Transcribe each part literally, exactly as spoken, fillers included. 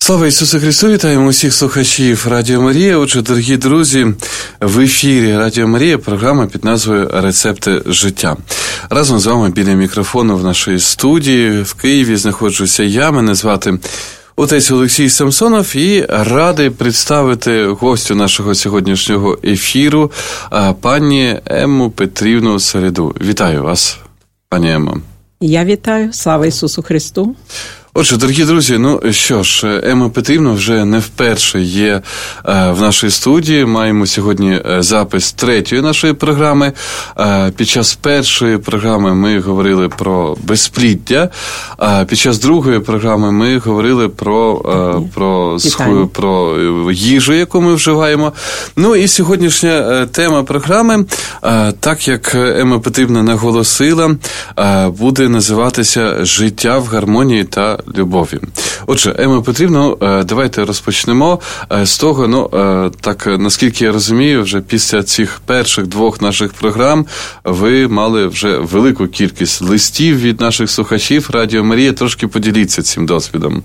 Слава Ісусу Христу! Вітаємо усіх слухачів Радіо Марія. Отже, дорогі друзі, в ефірі Радіо Марія програма під назвою «Рецепти життя». Разом з вами біля мікрофону в нашій студії в Києві знаходжуся я, мене звати отець Олексій Самсонов, і радий представити гостю нашого сьогоднішнього ефіру, пані Емму Петрівну Середу. Вітаю вас, пані Еммо. Я вітаю. Слава Ісусу Христу! Отже, дорогі друзі, ну що ж, Емма Петрівна вже не вперше є е, в нашій студії. Маємо сьогодні запис третьої нашої програми. Е, під час першої програми ми говорили про безпліддя, а під час другої програми ми говорили про, е, про, сху, про їжу, яку ми вживаємо. Ну і сьогоднішня тема програми, е, так як Емма Петрівна наголосила, е, буде називатися «Життя в гармонії та любові». Отже, Емма Петрівна, давайте розпочнемо з того, ну, так, наскільки я розумію, вже після цих перших двох наших програм ви мали вже велику кількість листів від наших слухачів Радіо Марія. Трошки поділіться цим досвідом.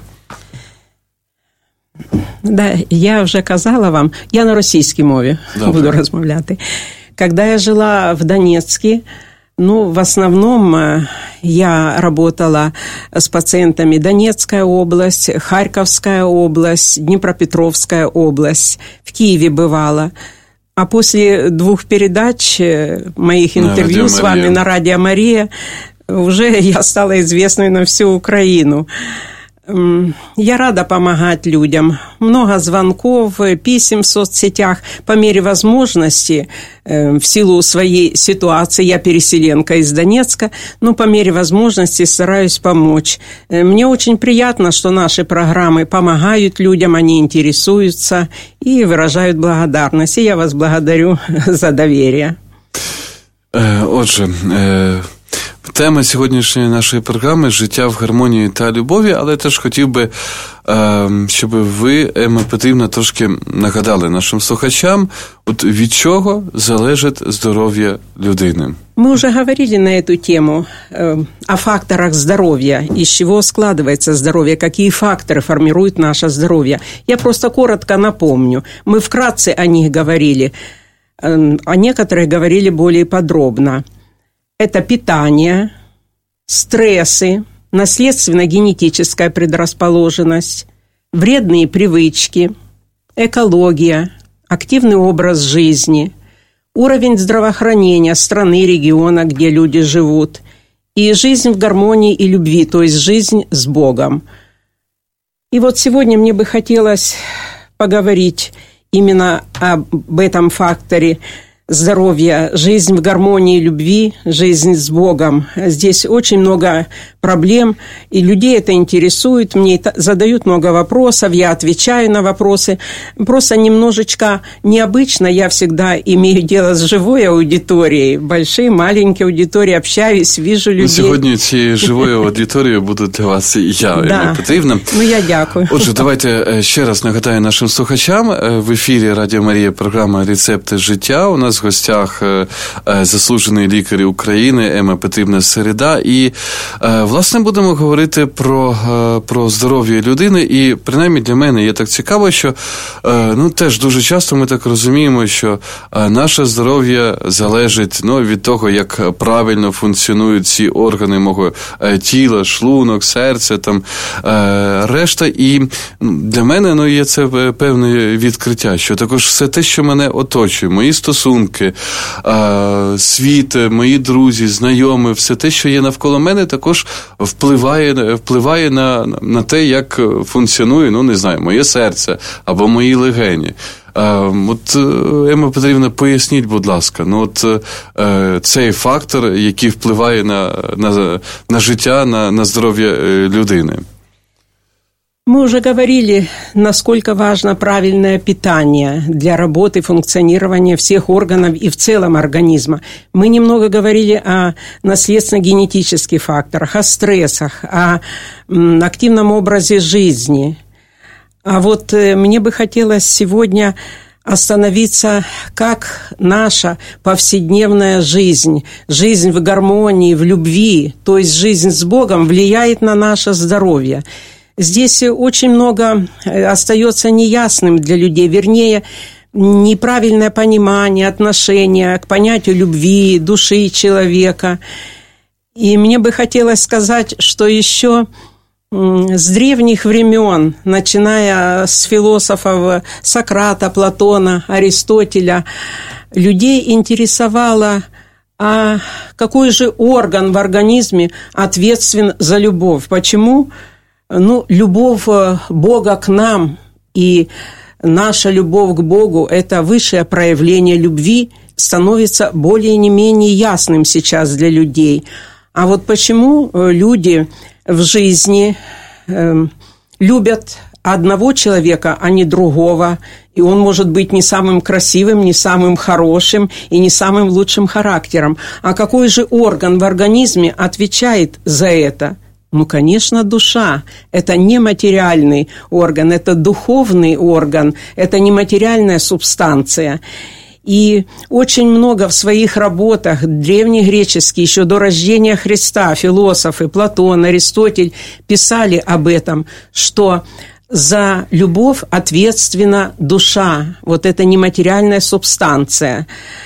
Да, я вже казала вам, я на російській мові Добре. буду розмовляти. Когда я жила в Донецке, ну, в основном я работала с пациентами Донецкая область, Харьковская область, Днепропетровская область, в Киеве бывала. А после двух передач моих интервью с вами на Радио Мария уже я стала известной на всю Украину. Я рада помогать людям. Много звонков, писем в соцсетях. По мере возможности, в силу своей ситуации, я переселенка из Донецка, но по мере возможности стараюсь помочь. Мне очень приятно, что наши программы помогают людям, они интересуются и выражают благодарность. И я вас благодарю за доверие. Отже, тема сьогоднішньої нашої програми «Життя в гармонії та любові», але теж хотів би, щоб ви, Емма Петрівна, трошки нагадали нашим слухачам, от від чого залежить здоров'я людини. Мы уже говорили на эту тему э, о факторах здоровья, из чего складывается здоровье, какие факторы формируют наше здоровье. Я просто коротко напомню. Мы вкратце о них говорили, э, а некоторые говорили более подробно. Это питание, стрессы, наследственно-генетическая предрасположенность, вредные привычки, экология, активный образ жизни, уровень здравоохранения страны, региона, где люди живут, и жизнь в гармонии и любви, то есть жизнь с Богом. И вот сегодня мне бы хотелось поговорить именно об этом факторе здоровья, жизнь в гармонии, любви, жизнь с Богом. Здесь очень много проблем, и людей это интересует. Мне задают много вопросов, я отвечаю на вопросы. Просто немножечко необычно. Я всегда имею дело с живой аудиторией. Большие, маленькие аудитории, общаюсь, вижу людей. Сьогодні цією живою аудиторією буду для вас і я, Емма Петрівна. Ну, я дякую. Отже, давайте ще раз нагадаю нашим слухачам. В ефірі Радіо Марія програма «Рецепти життя». У нас в гостях заслужений лікар України Емма Петрівна Середа. І, власне, будемо говорити про, про здоров'я людини. І, принаймні, для мене є так цікаво, що, ну, теж дуже часто ми так розуміємо, що наше здоров'я залежить, ну, від того, як правильно функціонують ці органи мого тіла, шлунок, серце, там, решта. І для мене, ну, є це певне відкриття, що також все те, що мене оточує, мої стосунки, світ, мої друзі, знайомі, все те, що є навколо мене, також впливає, впливає на, на те, як функціонує, ну, не знаю, моє серце або мої легені. От, Емма Петрівна, поясніть, будь ласка, ну, от цей фактор, який впливає на, на, на життя, на, на здоров'я людини. Мы уже говорили, насколько важно правильное питание для работы, функционирования всех органов и в целом организма. Мы немного говорили о наследственно-генетических факторах, о стрессах, о активном образе жизни. А вот мне бы хотелось сегодня остановиться, как наша повседневная жизнь, жизнь в гармонии, в любви, то есть жизнь с Богом влияет на наше здоровье. здесь очень много остается неясным для людей, вернее, неправильное понимание, отношение к понятию любви, души человека. И мне бы хотелось сказать, что еще с древних времен, начиная с философов Сократа, Платона, Аристотеля, людей интересовало, а какой же орган в организме ответственен за любовь. Почему? Ну, любовь Бога к нам и наша любовь к Богу – это высшее проявление любви, становится более не менее ясным сейчас для людей. А вот почему люди в жизни э, любят одного человека, а не другого, и он может быть не самым красивым, не самым хорошим и не самым лучшим характером. А какой же орган в организме отвечает за это? Ну, конечно, душа. Это не материальный орган, это духовный орган, это не материальная субстанция. И очень много в своих работах древнегреческие, еще до рождения Христа, философы Платон, Аристотель писали об этом, что за любовь ответственна душа, вот это нематериальная субстанция.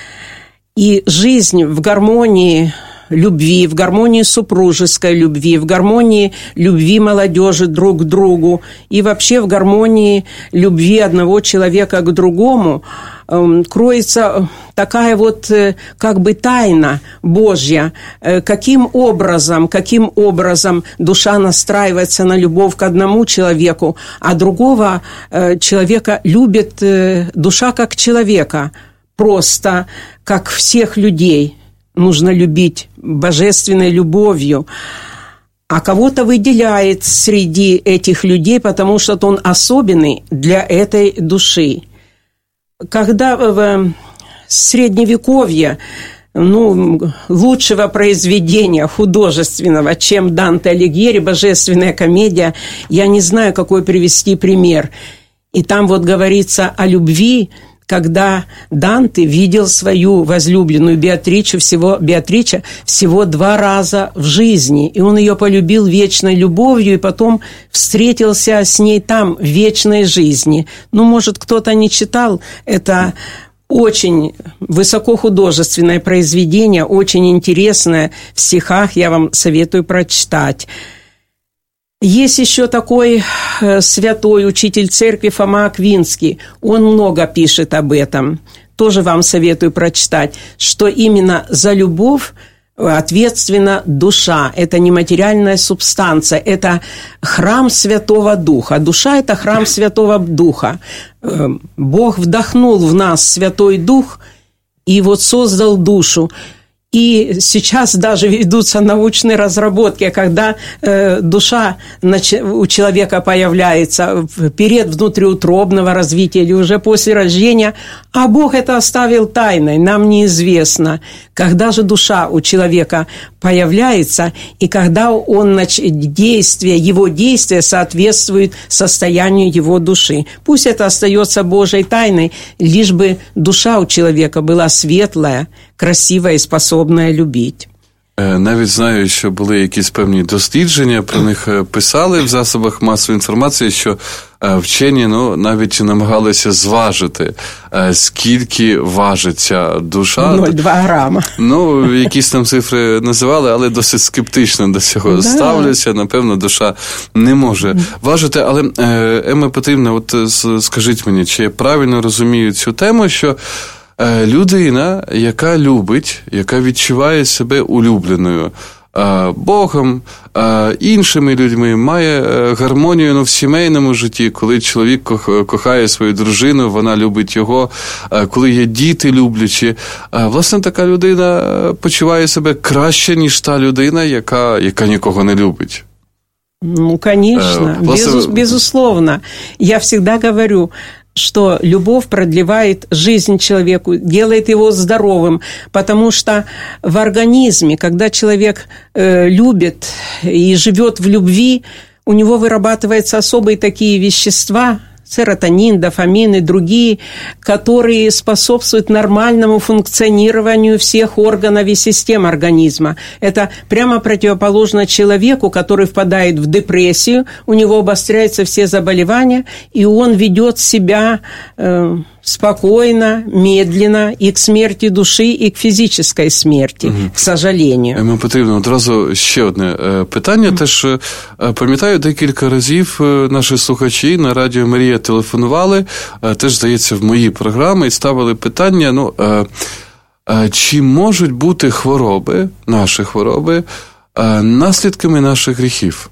И жизнь в гармонии любви, в гармонии супружеской любви, в гармонии любви молодежи друг к другу и вообще в гармонии любви одного человека к другому э, кроется такая вот э, как бы тайна Божья, э, каким образом, каким образом душа настраивается на любовь к одному человеку, а другого э, человека любит э, душа как человека, просто как всех людей. Нужно любить божественной любовью, а кого-то выделяет среди этих людей, потому что он особенный для этой души. Когда в Средневековье, ну, лучшего произведения художественного, чем Данте Алигьери, «Божественная комедия», я не знаю, какой привести пример. И там вот говорится о любви, когда Данте видел свою возлюбленную Беатричу всего, Беатрича всего два раза в жизни, и он ее полюбил вечной любовью, и потом встретился с ней там, в вечной жизни. Ну, может, кто-то не читал, это очень высокохудожественное произведение, очень интересное, в стихах я вам советую прочитать. Есть еще такой э, святой учитель церкви Фома Аквинский. Он много пишет об этом. Тоже вам советую прочитать, что именно за любовь ответственна душа. Это не материальная субстанция, это храм Святого Духа. Душа – это храм Святого Духа. Э, Бог вдохнул в нас Святой Дух и вот создал душу. И сейчас даже ведутся научные разработки, когда э, душа у человека появляется в период внутриутробного развития или уже после рождения, а Бог это оставил тайной, нам неизвестно, когда же душа у человека появляется и когда он, действие, его действие соответствует состоянию его души. Пусть это остается Божьей тайной, лишь бы душа у человека была светлая, красива і способна любити. Навіть знаю, що були якісь певні дослідження, про них писали в засобах масової інформації, що вчені ну, навіть намагалися зважити, скільки важить ця душа. нуль цілих два грама. Ну, якісь там цифри називали, але досить скептично до цього да. ставляться. Напевно, душа не може важити. Але, Емма Петрівна, от скажіть мені, чи я правильно розумію цю тему, що людина, яка любить, яка відчуває себе улюбленою Богом, іншими людьми, має гармонію ну, в сімейному житті, коли чоловік кохає свою дружину, вона любить його, коли є діти люблячі. Власне, така людина почуває себе краще, ніж та людина, яка, яка нікого не любить. Ну, конечно, Власне... Безус, безусловно. Я всегда говорю, что любовь продлевает жизнь человеку, делает его здоровым, потому что в организме, когда человек э, любит и живет в любви, у него вырабатываются особые такие вещества, серотонин, дофамин и другие, которые способствуют нормальному функционированию всех органов и систем организма. Это прямо противоположно человеку, который впадает в депрессию, у него обостряются все заболевания, и он ведет себя э, спокойно, медленно и к смерти души, і к фізичній смерті, угу. К сожалению. Мені потрібно одразу ще одне питання. Угу. Теж пам'ятаю, декілька разів наші слухачі на Радіо Марія телефонували, теж, здається, в мої програми і ставили питання, ну, чи можуть бути хвороби, наші хвороби, наслідками наших гріхів?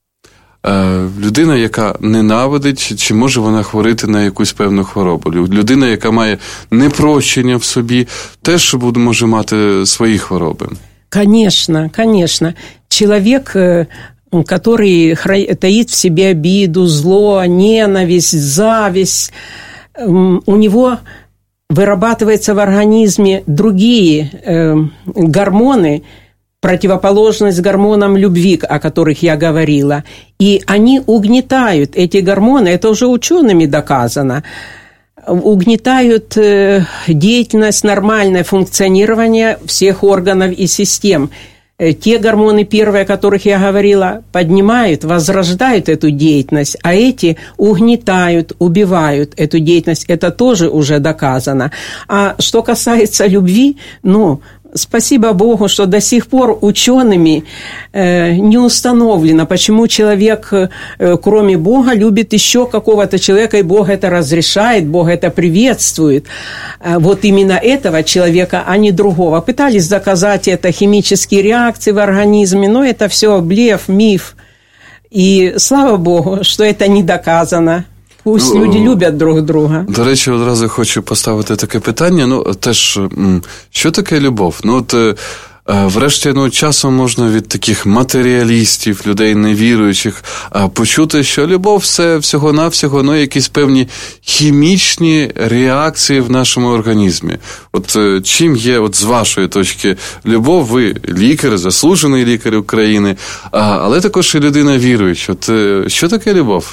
Людина, яка ненавидить, чи може вона хворити на якусь певну хворобу? Людина, яка має непрощення в собі, теж може мати свої хвороби? Конечно, конечно. Человек, который таит в себе обиду, зло, ненависть, зависть, у него вырабатываются в организме другие гормоны, противоположность гормонам любви, о которых я говорила. И они угнетают, эти гормоны, это уже учеными доказано, угнетают деятельность, нормальное функционирование всех органов и систем. Те гормоны, первые, о которых я говорила, поднимают, возрождают эту деятельность, а эти угнетают, убивают эту деятельность. Это тоже уже доказано. А что касается любви, ну, спасибо Богу, что до сих пор учеными э, не установлено, почему человек, э, кроме Бога, любит еще какого-то человека, и Бог это разрешает, Бог это приветствует. Э, вот именно этого человека, а не другого. Пытались доказать это химические реакции в организме, но это все блеф, миф. И слава Богу, что это не доказано. Пусть ну, люди люблять друг друга. До речі, одразу хочу поставити таке питання. Ну, теж, що таке любов? Ну, от, врешті, ну, часом можна від таких матеріалістів, людей невіруючих, почути, що любов – це всього-навсього, ну, якісь певні хімічні реакції в нашому організмі. От чим є, от з вашої точки, любов? Ви лікар, заслужений лікар України, але також і людина віруюча. От що таке любов?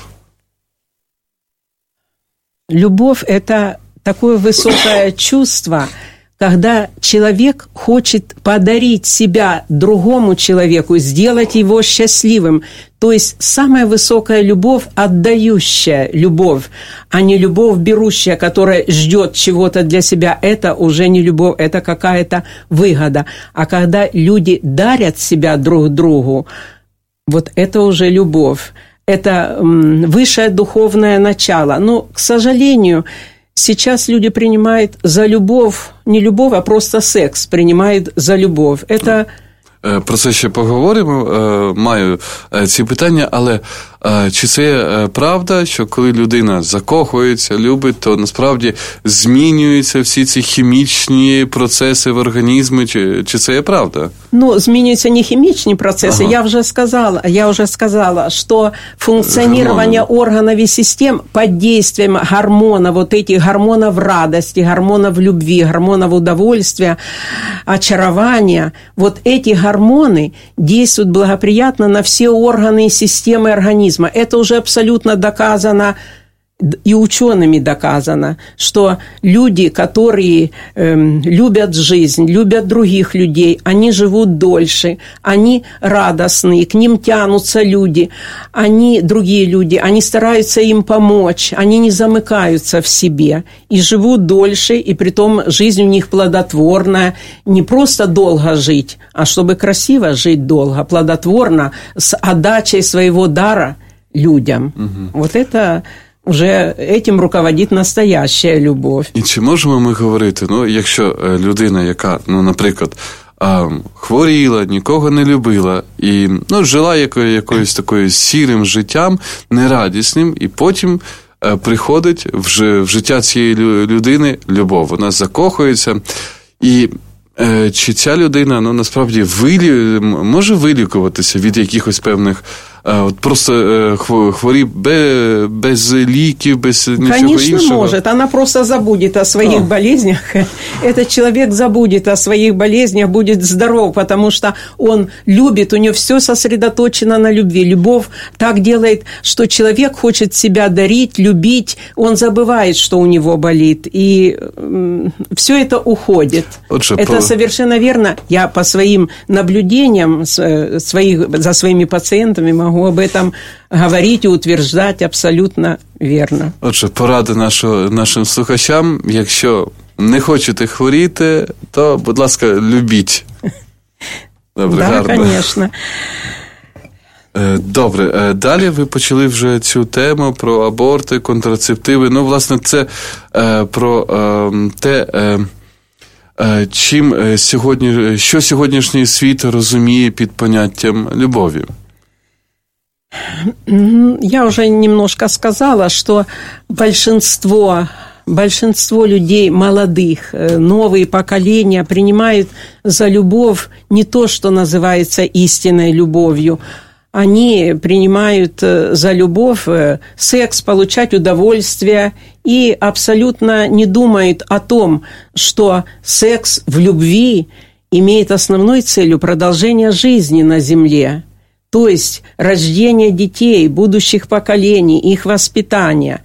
Любовь – это такое высокое чувство, когда человек хочет подарить себя другому человеку, сделать его счастливым. То есть самая высокая любовь – отдающая любовь, а не любовь берущая, которая ждет чего-то для себя. Это уже не любовь, это какая-то выгода. А когда люди дарят себя друг другу, вот это уже любовь. Это высшее духовное начало. Но, к сожалению, сейчас люди принимают за любовь, не любовь, а просто секс принимают за любовь. Это... Про це ще поговоримо, маю ці питання, але чи це правда, що коли людина закохується, любить, то насправді змінюються всі ці хімічні процеси в організмі, чи, чи це є правда? Ну, змінюються не хімічні процеси, ага. я вже сказала, я вже сказала, що функціонування Гормоны. органов и систем под действием гормонов, вот этих гормонов радости, гормонов любви, гормонов удовольствия, очарования, вот эти гормоны Гормоны действуют благоприятно на все органы и системы организма. Это уже абсолютно доказано и учеными доказано, что люди, которые э, любят жизнь, любят других людей, они живут дольше, они радостные, к ним тянутся люди, они, другие люди, они стараются им помочь, они не замыкаются в себе и живут дольше, и притом жизнь у них плодотворная, не просто долго жить, а чтобы красиво жить долго, плодотворно, с отдачей своего дара людям. Угу. Вот это... Вже этим руководить настоящая любов. І чи можемо ми говорити, ну, якщо людина, яка, ну, наприклад, хворіла, нікого не любила і, ну, жила якою, якоюсь такою сірим життям, нерадісним, і потім приходить в, в життя цієї людини любов, вона закохується, і чи ця людина, ну, насправді вилі, може вилікуватися від якихось певних от просто хворі без, без ліків, без нічого Конечно, іншого? Конечно, может. Она просто забудет о своих а. болезнях. Этот человек забудет о своих болезнях, будет здоров, потому что он любит, у него все сосредоточено на любви. Любовь так делает, что человек хочет себя дарить, любить, он забывает, что у него болит, и все это уходит. Отже, это по... совершенно верно. Я по своим наблюдениям своих, за своими пациентами могу об этом говорить и утверждать абсолютно верно. Отже, поради нашого, нашим слухачам, якщо не хочете хворіти, то, будь ласка, любіть. Добре, да, гарно. Звісно. Добре, далі ви почали вже цю тему про аборти, контрацептиви. Ну, власне, це е, про е, те, е, е, чим сьогодні, що сьогоднішній світ розуміє під поняттям любові. Я уже немножко сказала, что большинство, большинство людей молодых, новые поколения принимают за любовь не то, что называется истинной любовью. Они принимают за любовь секс, получать удовольствие и абсолютно не думают о том, что секс в любви имеет основной целью продолжение жизни на земле. То есть рождение детей, будущих поколений, их воспитание.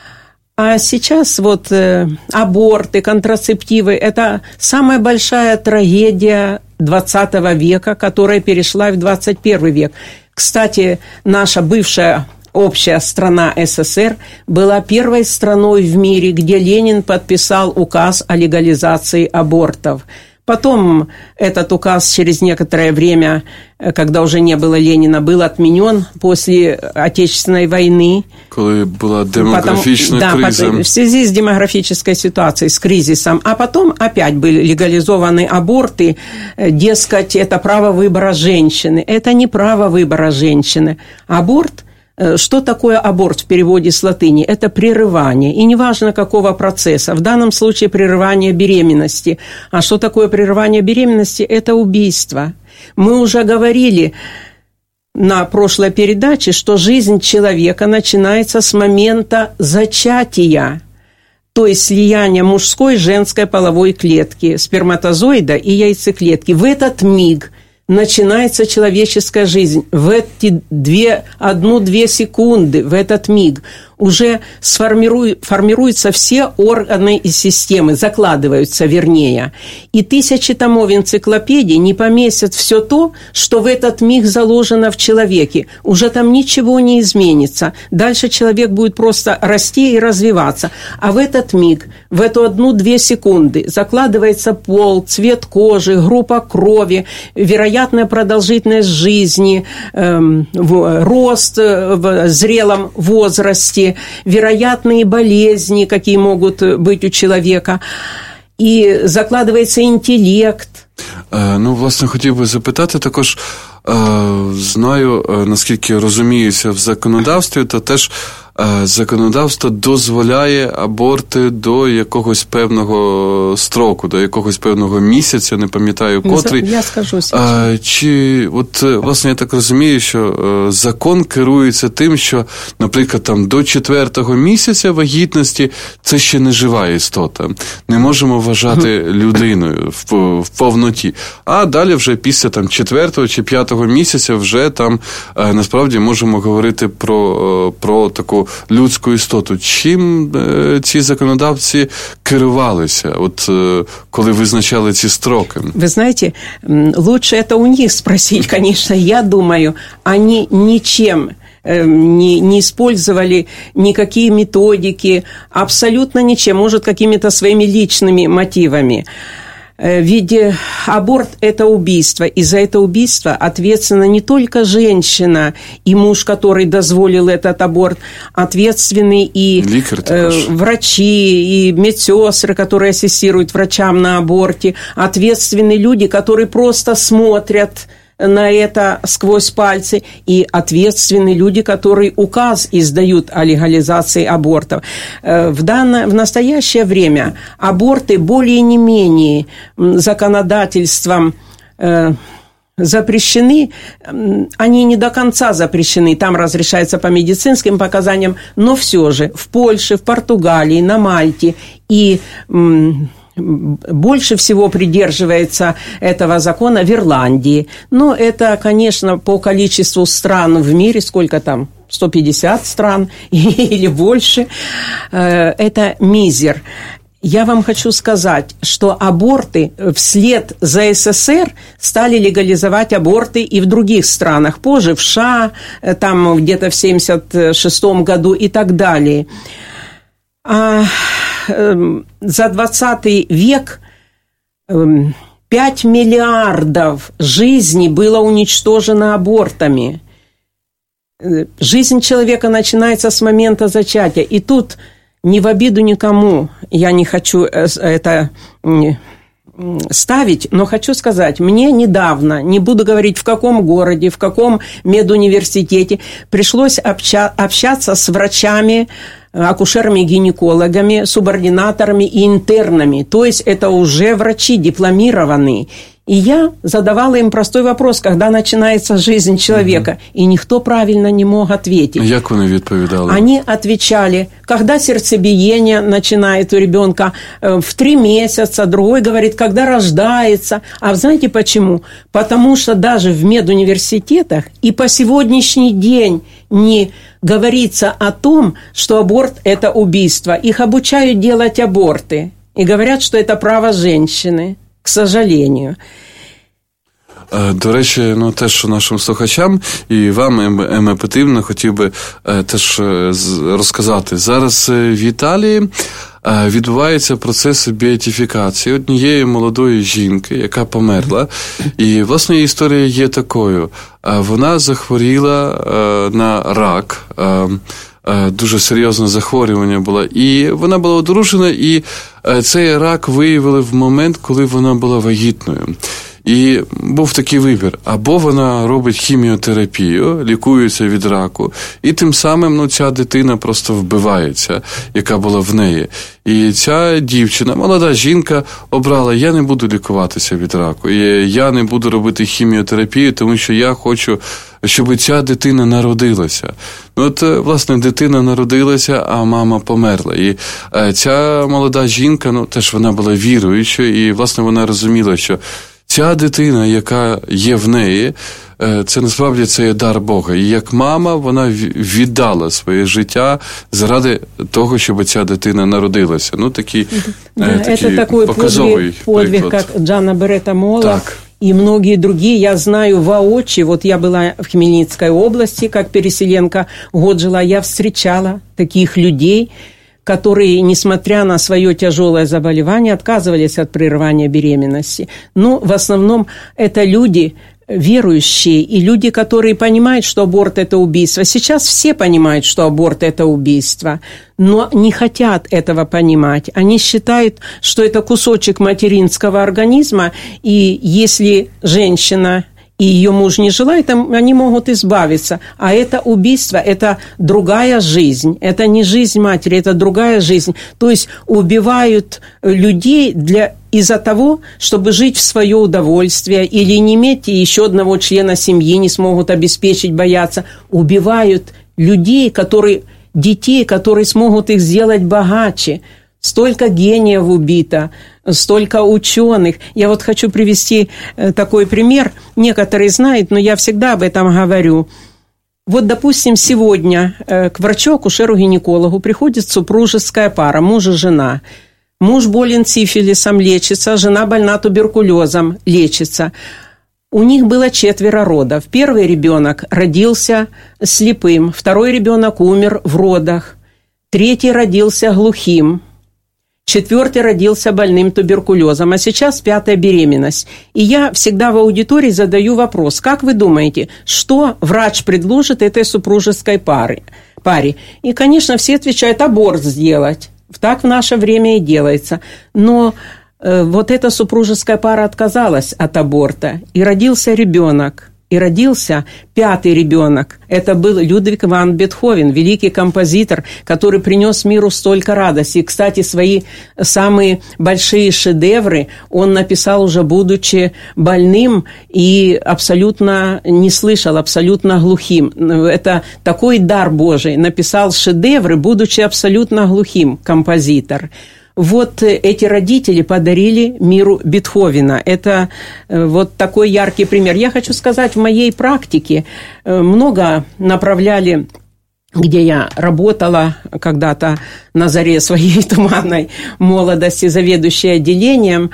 А сейчас вот э, аборты, контрацептивы – это самая большая трагедия двадцатого века, которая перешла в двадцать первый век. Кстати, наша бывшая общая страна СССР была первой страной в мире, где Ленин подписал указ о легализации абортов. Потом этот указ через некоторое время, когда уже не было Ленина, был отменен после Отечественной войны. Когда была демографическая потом, криза. Да, в связи с демографической ситуацией, с кризисом. А потом опять были легализованы аборты. Дескать, это право выбора женщины. Это не право выбора женщины. Аборт. Что такое аборт в переводе с латыни? Это прерывание. И неважно, какого процесса. В данном случае прерывание беременности. А что такое прерывание беременности? Это убийство. Мы уже говорили на прошлой передаче, что жизнь человека начинается с момента зачатия. То есть слияния мужской и женской половой клетки, сперматозоида и яйцеклетки. В этот миг начинается человеческая жизнь. В эти две, одну-две секунды, в этот миг уже сформируют, формируются все органы и системы, закладываются, вернее. И тысячи томов энциклопедий не поместят все то, что в этот миг заложено в человеке. Уже там ничего не изменится. Дальше человек будет просто расти и развиваться. А в этот миг, в эту одну-две секунды закладывается пол, цвет кожи, группа крови, вероятная продолжительность жизни, эм, рост в зрелом возрасте, вероятные болезни, какие могут быть у человека, і закладається інтелект. Е, ну, власне, хотів би запитати також, е, знаю, е, наскільки розуміюся в законодавстві, то теж е, законодавство дозволяє аборти до якогось певного строку, до якогось певного місяця, не пам'ятаю котрий. Я скажу е, чи, от, власне, я так розумію, що е, закон керується тим, що, наприклад, там до четвертого місяця вагітності це ще не жива істота. Не можемо вважати людиною в, в повноті. А далі вже після там четвертого чи п'ятого місяця вже там е, насправді можемо говорити про, е, про таку людську істоту. Чим е, ці законодавці керувалися, от е, коли визначали ці строки? Вы знаете, лучше это у них спросить, конечно. Я думаю, они ничем не, не использовали никакие методики, абсолютно ничем, может, какими-то своими личными мотивами. Ведь аборт – это убийство, и за это убийство ответственна не только женщина и муж, который дозволил этот аборт, ответственны и э, врачи, и медсестры, которые ассистируют врачам на аборте, ответственны люди, которые просто смотрят на это сквозь пальцы, и ответственные люди, которые указ издают о легализации абортов. В, данное, в настоящее время аборты более не менее законодательством запрещены, они не до конца запрещены, там разрешается по медицинским показаниям, но все же в Польше, в Португалии, на Мальте и больше всего придерживается этого закона в Ирландии. Но это, конечно, по количеству стран в мире, сколько там, сто пятьдесят стран или больше, это мизер. Я вам хочу сказать, что аборты вслед за СССР стали легализовать аборты и в других странах. Позже в США, там где-то в семьдесят шестом году и так далее. А за двадцатый век пять миллиардов жизней было уничтожено абортами. Жизнь человека начинается с момента зачатия. И тут... Не в обиду никому, я не хочу это ставить, но хочу сказать, мне недавно, не буду говорить в каком городе, в каком медуниверситете, пришлось обща- общаться с врачами, акушерами, гинекологами, субординаторами и интернами, то есть это уже врачи дипломированные. И я задавала им простой вопрос, когда начинается жизнь человека, угу. и никто правильно не мог ответить. Як вони відповідали? Они отвечали, когда сердцебиение начинает у ребенка в три месяца, другой говорит, когда рождается. А знаете почему? Потому что даже в медуниверситетах и по сегодняшний день не говорится о том, что аборт – это убийство. Их обучают делать аборты и говорят, что это право женщины. К сожалению. До речі, ну теж нашим слухачам і вам, Ема Петрівна, хотів би теж розказати. Зараз в Італії відбувається процес беатифікації однієї молодої жінки, яка померла. І, власне, історія є такою. Вона захворіла на рак, дуже серйозне захворювання було. І вона була одружена, і цей рак виявили в момент, коли вона була вагітною. І був такий вибір. Або вона робить хіміотерапію, лікується від раку, і тим самим ну, ця дитина просто вбивається, яка була в неї. І ця дівчина, молода жінка, обрала, я не буду лікуватися від раку, і я не буду робити хіміотерапію, тому що я хочу, щоб ця дитина народилася. Ну, от, власне, дитина народилася, а мама померла. І ця молода жінка, ну, теж вона була віруючою, і, власне, вона розуміла, що ця дитина, яка є в неї, це насправді це є дар Бога. І як мама, вона віддала своє життя заради того, щоб ця дитина народилася. Ну, такий, да, такий такой показовий подвиг, приклад. как Джанна Берета Мола. Так. И многие другие, я знаю воочию, вот я была в Хмельницкой области, как переселенка, год жила, я встречала таких людей, которые, несмотря на свое тяжелое заболевание, отказывались от прерывания беременности. Но в основном это люди верующие и люди, которые понимают, что аборт – это убийство. Сейчас все понимают, что аборт – это убийство, но не хотят этого понимать. Они считают, что это кусочек материнского организма, и если женщина и ее муж не желает, они могут избавиться. А это убийство, это другая жизнь. Это не жизнь матери, это другая жизнь. То есть убивают людей для, из-за того, чтобы жить в свое удовольствие или не иметь еще одного члена семьи, не смогут обеспечить, боятся. Убивают людей, которые, детей, которые смогут их сделать богаче. Столько гениев убито, столько ученых. Я вот хочу привести такой пример. Некоторые знают, но я всегда об этом говорю. Вот, допустим, сегодня к врачу-акушеру-гинекологу приходит супружеская пара, муж и жена. Муж болен сифилисом, лечится, жена больна туберкулезом, лечится. У них было четверо родов. Первый ребенок родился слепым, второй ребенок умер в родах, третий родился глухим. Четвертый родился больным туберкулезом, а сейчас пятая беременность. И я всегда в аудитории задаю вопрос, как вы думаете, что врач предложит этой супружеской паре? паре? И, конечно, все отвечают, аборт сделать. Так в наше время и делается. Но э, вот эта супружеская пара отказалась от аборта, и родился ребенок. И и родился пятый ребенок. Это был Людвиг ван Бетховен, великий композитор, который принес миру столько радости. И, кстати, свои самые большие шедевры он написал уже будучи больным и абсолютно не слышал, абсолютно глухим. Это такой дар Божий. Написал шедевры, будучи абсолютно глухим, композитор. Вот эти родители подарили миру Бетховена. Это вот такой яркий пример. Я хочу сказать, в моей практике много направляли, где я работала когда-то на заре своей туманной молодости, заведующей отделением,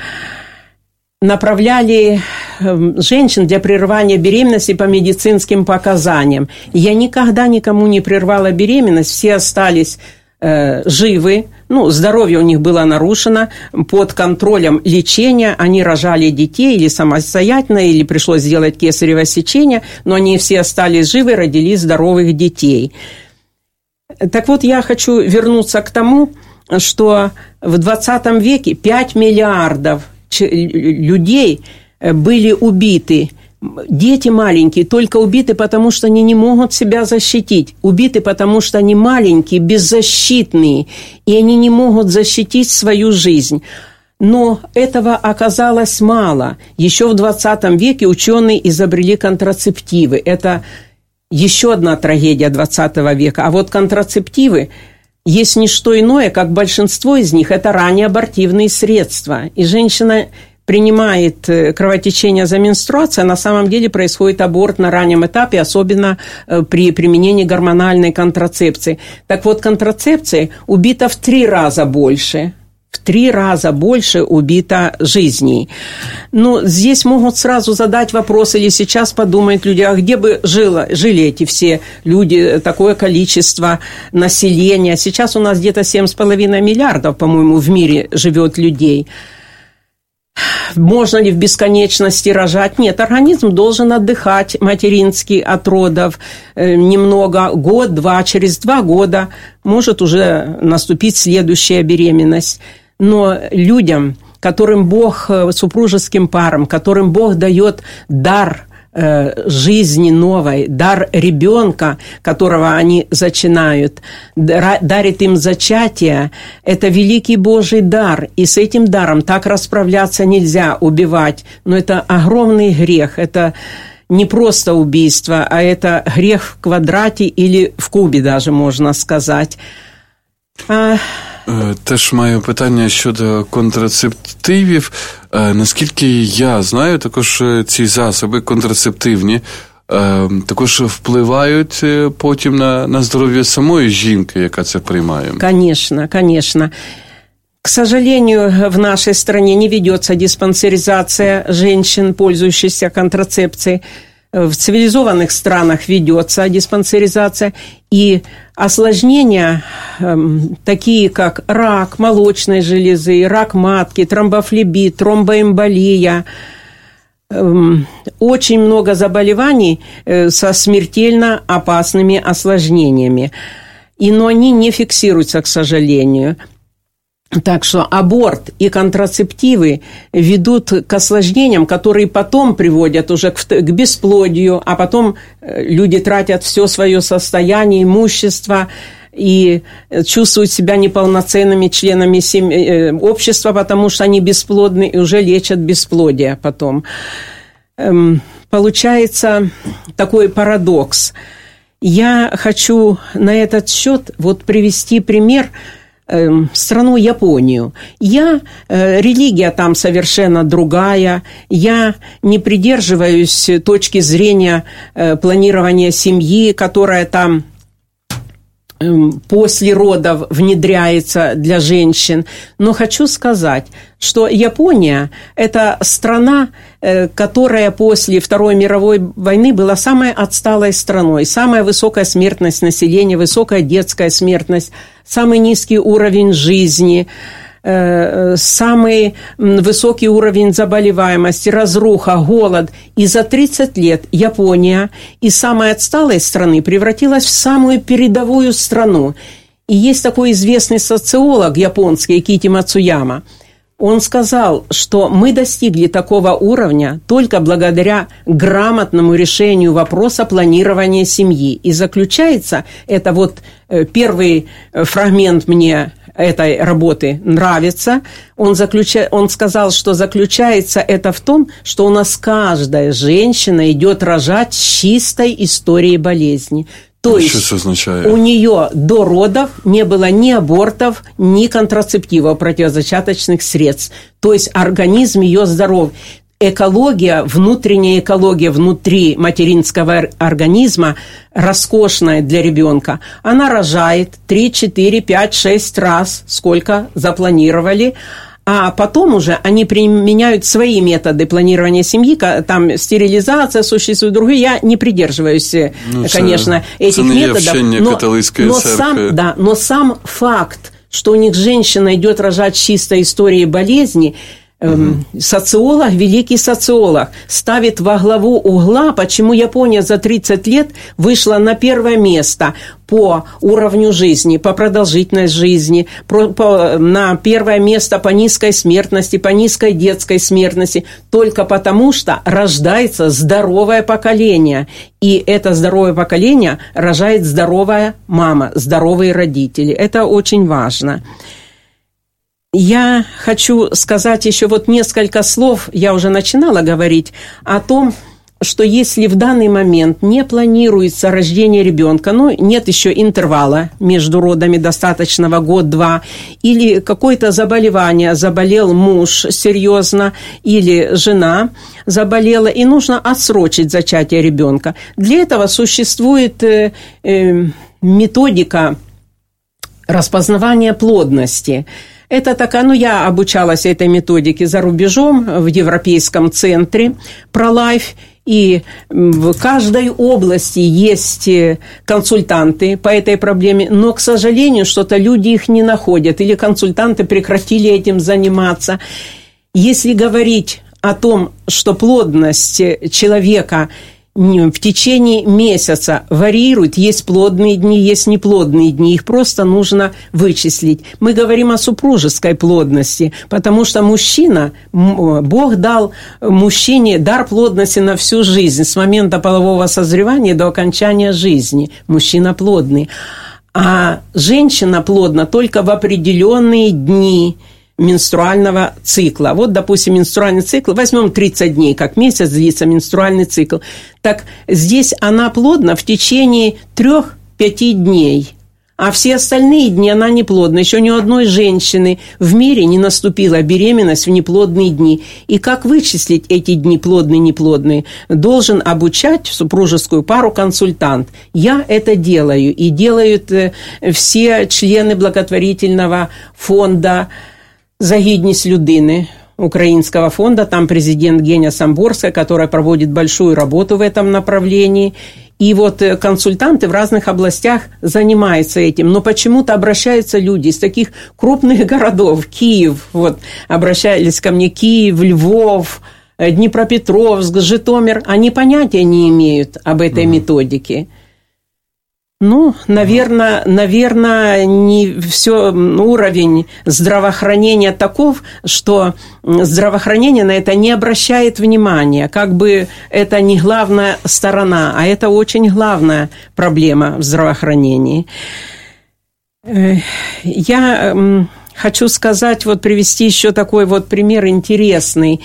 направляли женщин для прерывания беременности по медицинским показаниям. Я никогда никому не прервала беременность, все остались э, живы, ну, здоровье у них было нарушено, под контролем лечения они рожали детей или самостоятельно, или пришлось сделать кесарево сечение, но они все остались живы, родили здоровых детей. Так вот, я хочу вернуться к тому, что в двадцатом веке пять миллиардов людей были убиты. Дети маленькие только убиты, потому что они не могут себя защитить. Убиты, потому что они маленькие, беззащитные, и они не могут защитить свою жизнь. Но этого оказалось мало. Еще в двадцатом веке ученые изобрели контрацептивы. Это еще одна трагедия двадцатого века. А вот контрацептивы есть не что иное, как большинство из них – это ранее абортивные средства. И женщина принимает кровотечение за менструацией, на самом деле происходит аборт на раннем этапе, особенно при применении гормональной контрацепции. Так вот, контрацепции убито в три раза больше. В три раза больше убито жизней. Но здесь могут сразу задать вопрос, или сейчас подумают люди, а где бы жило, жили эти все люди, такое количество населения. Сейчас у нас где-то семь с половиной миллиардов, по-моему, в мире живет людей. Можно ли в бесконечности рожать? Нет, организм должен отдыхать материнский от родов немного, год-два, через два года может уже наступить следующая беременность. Но людям, которым Бог, супружеским парам, которым Бог дает дар жизни новой, дар ребенка, которого они зачинают, дарит им зачатие, это великий Божий дар, и с этим даром так расправляться нельзя, убивать, но это огромный грех, это не просто убийство, а это грех в квадраті или в кубі, даже можна сказати. А... Теж маю питання щодо контрацептивів. Наскільки я знаю, також ці засоби контрацептивні також впливають потім на, на здоров'я самої жінки, яка це приймає. Конечно, конечно. К сожалению, в нашей стране не ведется диспансеризация женщин, пользующихся контрацепцией. В цивилизованных странах ведется диспансеризация, и осложнения, э, такие как рак молочной железы, рак матки, тромбофлебит, тромбоэмболия, э, очень много заболеваний э, со смертельно опасными осложнениями. И, но они не фиксируются, к сожалению. Так что аборт и контрацептивы ведут к осложнениям, которые потом приводят уже к, к бесплодию, а потом люди тратят все свое состояние, имущество и чувствуют себя неполноценными членами семьи, общества, потому что они бесплодны и уже лечат бесплодие потом. Получается такой парадокс. Я хочу на этот счет вот привести пример страну Японию. Я, религия там совершенно другая, я не придерживаюсь точки зрения планирования семьи, которая там после родов внедряется для женщин. Но хочу сказать, что Япония – это страна, которая после Второй мировой войны была самой отсталой страной. Самая высокая смертность населения, высокая детская смертность, самый низкий уровень жизни, самый высокий уровень заболеваемости, разруха, голод. И за тридцать лет Япония из самой отсталой страны превратилась в самую передовую страну. И есть такой известный социолог японский Кити Мацуяма. Он сказал, что мы достигли такого уровня только благодаря грамотному решению вопроса планирования семьи. И заключается, это вот первый фрагмент мне этой работы нравится, он, заключа... он сказал, что заключается это в том, что у нас каждая женщина идет рожать с чистой историей болезни. То есть у нее до родов не было ни абортов, ни контрацептивов, противозачаточных средств. То есть организм ее здоров. Экология, внутренняя экология внутри материнского организма роскошная для ребенка. Она рожает три, четыре, пять, шесть раз, сколько запланировали. А потом уже они применяют свои методы планирования семьи, там стерилизация существует, другие. Я не придерживаюсь, ну, конечно, це, этих це методов. Но, но, сам, да, но сам факт, что у них женщина идет рожать чистой историей болезни, эм, угу. социолог, великий социолог, ставит во главу угла, почему Япония за тридцать лет вышла на первое место по уровню жизни, по продолжительности жизни, по, по, на первое место по низкой смертности, по низкой детской смертности, только потому, что рождается здоровое поколение. И это здоровое поколение рожает здоровая мама, здоровые родители. Это очень важно. Я хочу сказать еще вот несколько слов, я уже начинала говорить о том, что если в данный момент не планируется рождение ребенка, ну, нет еще интервала между родами достаточного, год-два, или какое-то заболевание, заболел муж серьезно, или жена заболела, и нужно отсрочить зачатие ребенка. Для этого существует э, э, методика распознавания плодности. Это такая, ну, я обучалась этой методике за рубежом в Европейском центре ProLife, и в каждой области есть консультанты по этой проблеме, но, к сожалению, что-то люди их не находят, или консультанты прекратили этим заниматься. Если говорить о том, что плодность человека в течение месяца варьирует, есть плодные дни, есть неплодные дни, их просто нужно вычислить. Мы говорим о супружеской плодности, потому что мужчина, Бог дал мужчине дар плодности на всю жизнь, с момента полового созревания до окончания жизни. Мужчина плодный. А женщина плодна только в определенные дни менструального цикла. Вот, допустим, менструальный цикл, возьмем тридцать дней, как месяц длится менструальный цикл. Так здесь она плодна в течение трех-пяти дней, а все остальные дни она не плодна. Еще ни у одной женщины в мире не наступила беременность в неплодные дни. И как вычислить эти дни плодные-неплодные, должен обучать супружескую пару консультант. Я это делаю, и делают все члены благотворительного фонда «За гідність людини» Украинского фонда, там президент Геня Самборская, которая проводит большую работу в этом направлении. И вот консультанты в разных областях занимаются этим. Но почему-то обращаются люди из таких крупных городов, Киев, вот, обращались ко мне, Киев, Львов, Днепропетровск, Житомир, они понятия не имеют об этой mm-hmm. методике. Ну, наверное, наверное, не все уровень здравоохранения таков, что здравоохранение на это не обращает внимания, как бы это не главная сторона, а это очень главная проблема в здравоохранении. Я хочу сказать, вот привести еще такой вот пример интересный.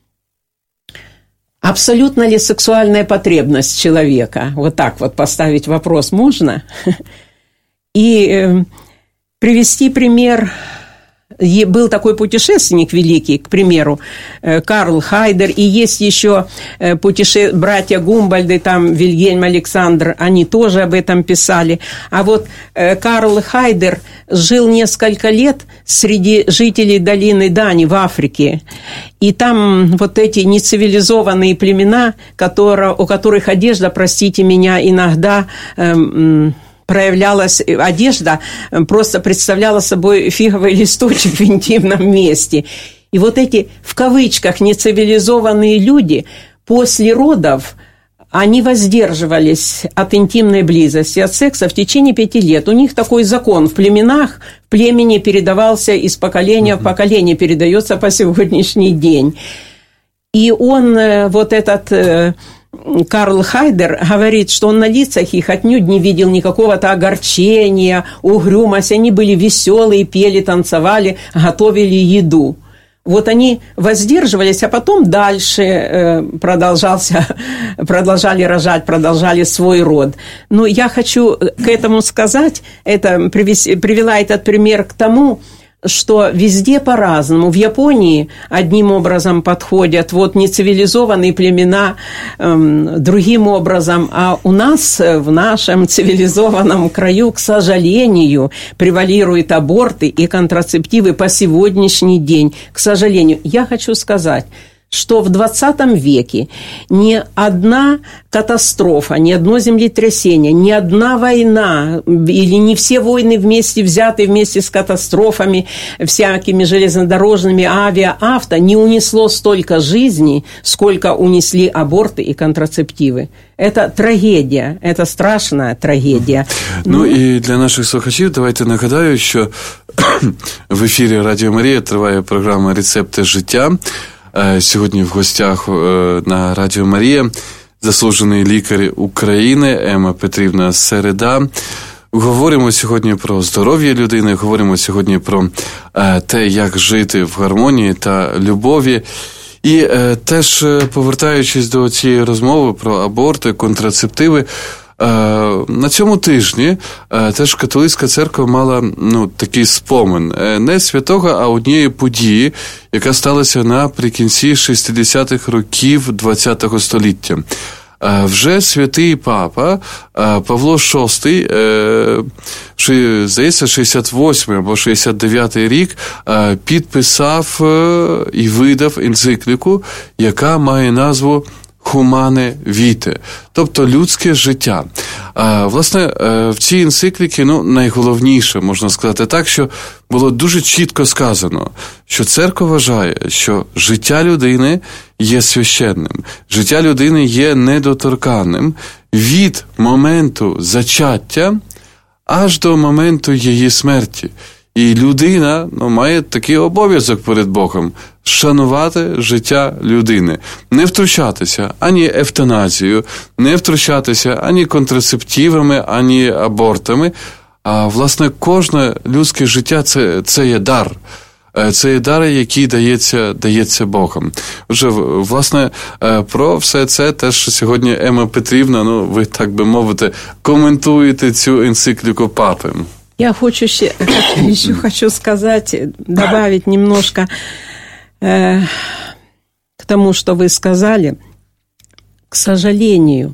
Абсолютно ли сексуальная потребность человека? Вот так вот поставить вопрос можно? И э, привести пример. Был такой путешественник великий, к примеру, Карл Хайдер, и есть еще путеше... братья Гумбольды, там Вильгельм Александр, они тоже об этом писали. А вот Карл Хайдер жил несколько лет среди жителей долины Дани в Африке, и там вот эти нецивилизованные племена, которые, у которых одежда, простите меня, иногда эм, проявлялась, одежда просто представляла собой фиговый листочек в интимном месте. И вот эти, в кавычках, нецивилизованные люди после родов они воздерживались от интимной близости, от секса в течение пяти лет. У них такой закон в племенах, в племени передавался из поколения в поколение, передается по сегодняшний день. И он, вот этот Карл Хайдер, говорит, что он на лицах их отнюдь не видел никакого-то огорчения, угрюмости. Они были веселые, пели, танцевали, готовили еду. Вот они воздерживались, а потом дальше продолжался, продолжали рожать, продолжали свой род. Но я хочу к этому сказать, это привести, привела этот пример к тому, что везде по-разному. В Японии одним образом подходят вот нецивилизованные племена, э, другим образом, а у нас в нашем цивилизованном краю, к сожалению, превалируют аборты и контрацептивы по сегодняшний день. К сожалению, я хочу сказать, что в двадцатом веке ни одна катастрофа, ни одно землетрясение, ни одна война, или не все войны вместе взяты, вместе с катастрофами, всякими железнодорожными, авиа, авто, не унесло столько жизней, сколько унесли аборты и контрацептивы. Это трагедія, це страшна трагедія. Ну, ну і для наших слухачів давайте нагадаю, що в ефірі Радіо Марія триває програма «Рецепти життя». Сьогодні в гостях на Радіо Марія заслужений лікар України Ема Петрівна Середа. Говоримо сьогодні про здоров'я людини, говоримо сьогодні про те, як жити в гармонії та любові. І теж, повертаючись до цієї розмови про аборти, контрацептиви, на цьому тижні теж католицька церква мала ну, такий спомин не святого, а однієї події, яка сталася наприкінці шістдесятих років ХХ століття. Вже святий папа Павло шостий, здається, шістдесят восьмий або шістдесят дев'ятий рік, підписав і видав енцикліку, яка має назву «Humane Vitae», тобто людське життя. А, власне, в цій енцикліці, ну, найголовніше, можна сказати так, що було дуже чітко сказано, що церква вважає, що життя людини є священним, життя людини є недоторканним від моменту зачаття аж до моменту її смерті. І людина ну, має такий обов'язок перед Богом – шанувати життя людини. Не втручатися ані евтаназією, не втручатися ані контрацептивами, ані абортами. А, власне, кожне людське життя – це, це є дар. Це є дар, який дається, дається Богом. Отже, власне, про все це теж сьогодні Ема Петрівна, ну, ви, так би мовити, коментуєте цю енцикліку папи. Я хочу еще, еще хочу сказать, добавить немножко э, к тому, что вы сказали. К сожалению,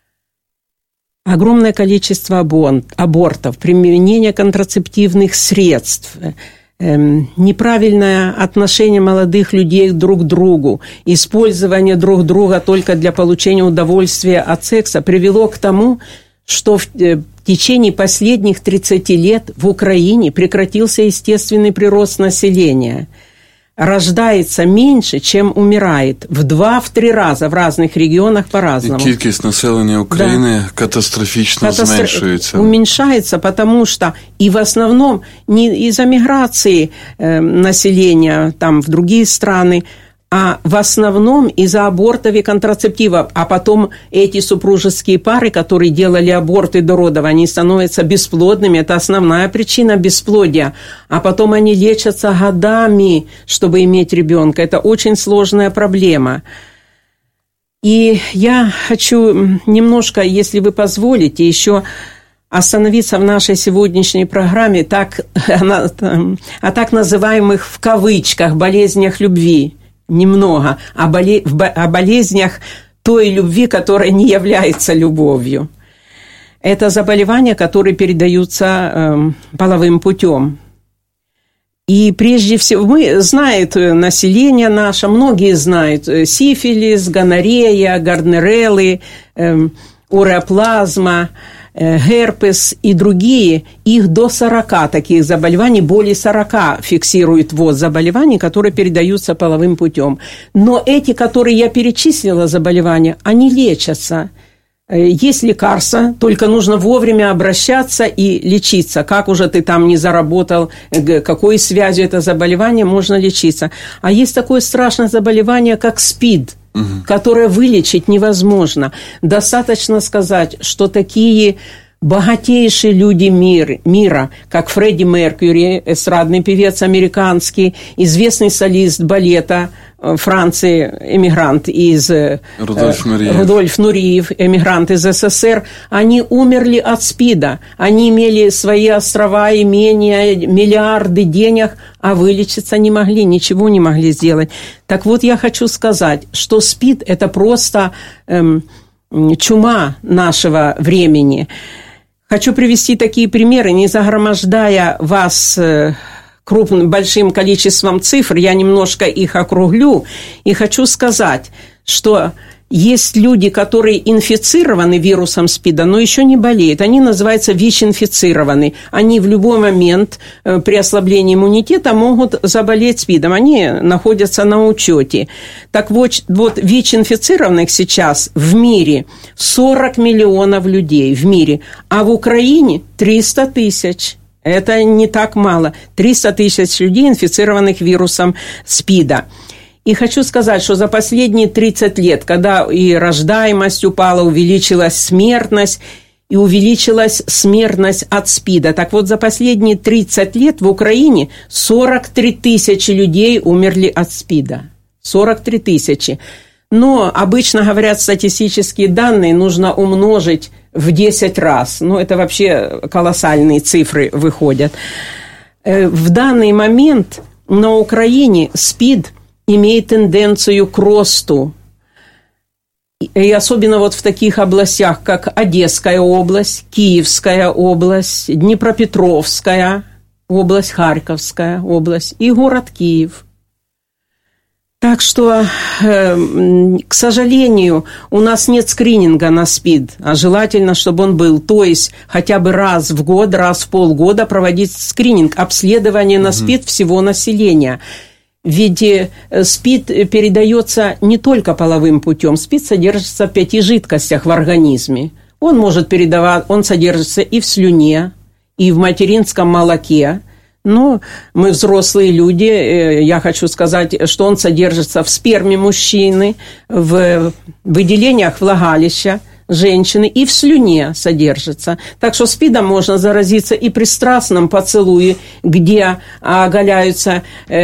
огромное количество абортов, применение контрацептивных средств, э, неправильное отношение молодых людей друг к другу, использование друг друга только для получения удовольствия от секса привело к тому, что в В течение последних тридцати лет в Украине прекратился естественный прирост населения. Рождается меньше, чем умирает. В два-три раза в разных регионах по-разному. И кількість населения Украины да. катастрофично Катастро... зменшується. Уменьшается, потому что и в основном не из-за миграции э, населения там, в другие страны, а в основном из-за абортов и контрацептивов. А потом эти супружеские пары, которые делали аборты до родов, они становятся бесплодными. Это основная причина бесплодия. А потом они лечатся годами, чтобы иметь ребенка. Это очень сложная проблема. И я хочу немножко, если вы позволите, еще остановиться в нашей сегодняшней программе так, о так называемых в кавычках болезнях любви. Немного о, боле... о болезнях той любви, которая не является любовью. Это заболевания, которые передаются э, половым путем. И прежде всего, мы знают население наше, многие знают сифилис, гонорея, гарднереллы, э, уреоплазма, герпес и другие, их до сорока таких заболеваний, более сорока фиксирует ВОЗ заболеваний, которые передаются половым путем. Но эти, которые я перечислила заболевания, они лечатся. Есть лекарства, только нужно вовремя обращаться и лечиться. Как уже ты там не заработал, какой связью это заболевание, можно лечиться. А есть такое страшное заболевание, как СПИД, угу. которое вылечить невозможно. Достаточно сказать, что такие богатейшие люди мир, мира, как Фредди Меркьюри, эстрадный певец американский, известный солист балета Франции, эмигрант из... Рудольф Нуриев. Рудольф Нуриев, эмигрант из СССР, они умерли от СПИДа. Они имели свои острова, имения, миллиарды денег, а вылечиться не могли, ничего не могли сделать. Так вот, я хочу сказать, что СПИД – это просто эм, чума нашего времени. Хочу привести такие примеры, не загромождая вас... Э, крупным, большим количеством цифр, я немножко их округлю, и хочу сказать, что есть люди, которые инфицированы вирусом СПИДа, но еще не болеют. Они называются ВИЧ-инфицированы. Они в любой момент при ослаблении иммунитета могут заболеть СПИДом. Они находятся на учете. Так вот, вот ВИЧ-инфицированных сейчас в мире сорок миллионов людей в мире, а в Украине триста тысяч. Это не так мало. триста тысяч людей, инфицированных вирусом СПИДа. И хочу сказать, что за последние тридцать лет, когда и рождаемость упала, увеличилась смертность, и увеличилась смертность от СПИДа. Так вот, за последние тридцать лет в Украине сорок три тысячи людей умерли от СПИДа. сорок три тысячи. Но обычно, говорят, статистические данные нужно умножить в десять раз. Ну, это вообще колоссальные цифры выходят. В данный момент на Украине СПИД имеет тенденцию к росту. И особенно вот в таких областях, как Одесская область, Киевская область, Днепропетровская область, Харьковская область и город Киев. Так что, к сожалению, у нас нет скрининга на СПИД, а желательно, чтобы он был. То есть хотя бы раз в год, раз в полгода проводить скрининг, обследование на СПИД всего населения. Ведь СПИД передается не только половым путем. СПИД содержится в пяти жидкостях в организме. Он может передавать, он содержится и в слюне, и в материнском молоке. Но мы взрослые люди, я хочу сказать, что он содержится в сперме мужчины, в выделениях влагалища женщины и в слюне содержится. Так что СПИДом можно заразиться и при страстном поцелуе, где оголяются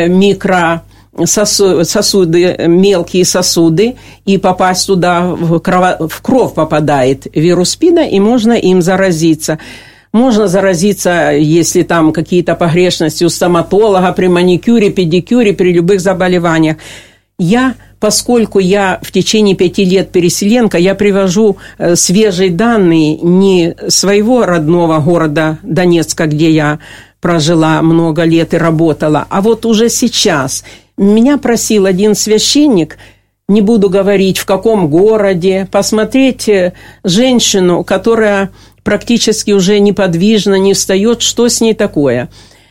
микрососуды, мелкие сосуды, и попасть туда, в кровь, в кровь попадает вирус СПИДа, и можно им заразиться. Можно заразиться, если там какие-то погрешности у стоматолога, при маникюре, педикюре, при любых заболеваниях. Я, поскольку я в течение пяти лет переселенка, я привожу свежие данные не своего родного города Донецка, где я прожила много лет и работала, а вот уже сейчас. Меня просил один священник, не буду говорить в каком городе, посмотреть женщину, которая... практически уже неподвижно, не встает, что с ней такое.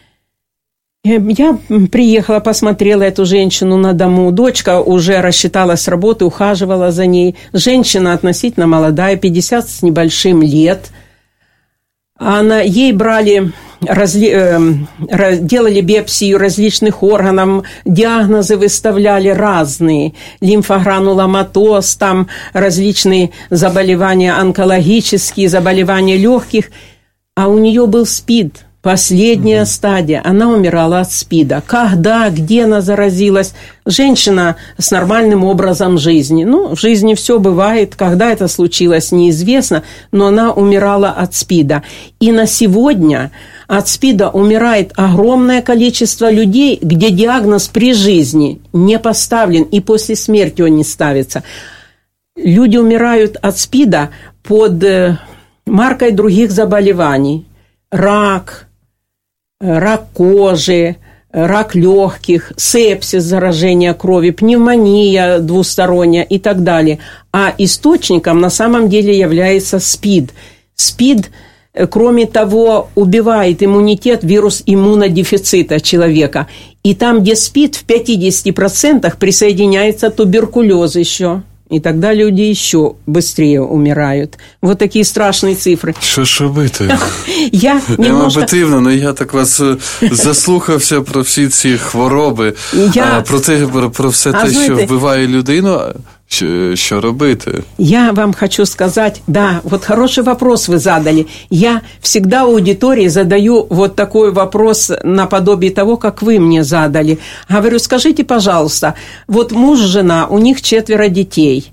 Я приехала, посмотрела эту женщину на дому, дочка уже рассчиталась с работы, ухаживала за ней. Женщина относительно молодая, пятьдесят с небольшим лет. Она, ей брали, разли, э, делали биопсию различных органов, диагнозы выставляли разные, лимфогрануломатоз, там различные заболевания онкологические, заболевания легких, а у нее был СПИД. Последняя mm-hmm. стадия. Она умирала от СПИДа. Когда, где она заразилась? Женщина с нормальным образом жизни. Ну, в жизни все бывает. Когда это случилось, неизвестно. Но она умирала от СПИДа. И на сегодня от СПИДа умирает огромное количество людей, где диагноз при жизни не поставлен, и после смерти он не ставится. Люди умирают от СПИДа под маркой других заболеваний. Рак, рак кожи, рак легких, сепсис, заражение крови, пневмония двусторонняя и так далее. А источником на самом деле является СПИД. СПИД, кроме того, убивает иммунитет, вирус иммунодефицита человека. И там, где СПИД, в пятьдесят процентов присоединяется туберкулез еще. І тоді люди ще швидше умирають. Вот такі страшні цифри. Що ж робити? Я немножко... Петрівна, ну я так вас заслухався про всі ці хвороби, я... про, те, про, про все а те, знаєте... що вбиває людину. Що, що робити? Я вам хочу сказать, да, вот хороший вопрос вы задали. Я всегда аудитории задаю вот такой вопрос наподобие того, как вы мне задали. Говорю, скажите, пожалуйста, вот муж, жена, у них четверо детей.